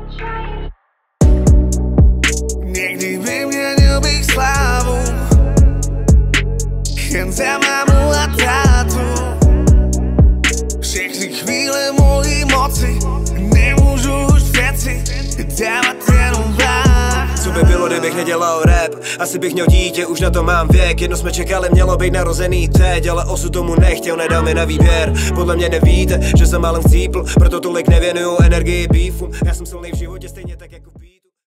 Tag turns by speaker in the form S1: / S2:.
S1: Někdy vyměnil bych slávu jen za mámu a tátu. Všechny chvíle mojí moci nemůžu už věci dávat jenom vám.
S2: Co by bylo, kdybych nedělal rap? Asi bych měl dítě, už na to mám věk. Jedno jsme čekali, mělo být narozený teď, ale osud tomu nechtěl, nedal mi na výběr. Podle mě nevíte, že jsem málem chcípl, proto tolik nevěnuju energii beefům. Já jsem silnej v životě stejně tak jako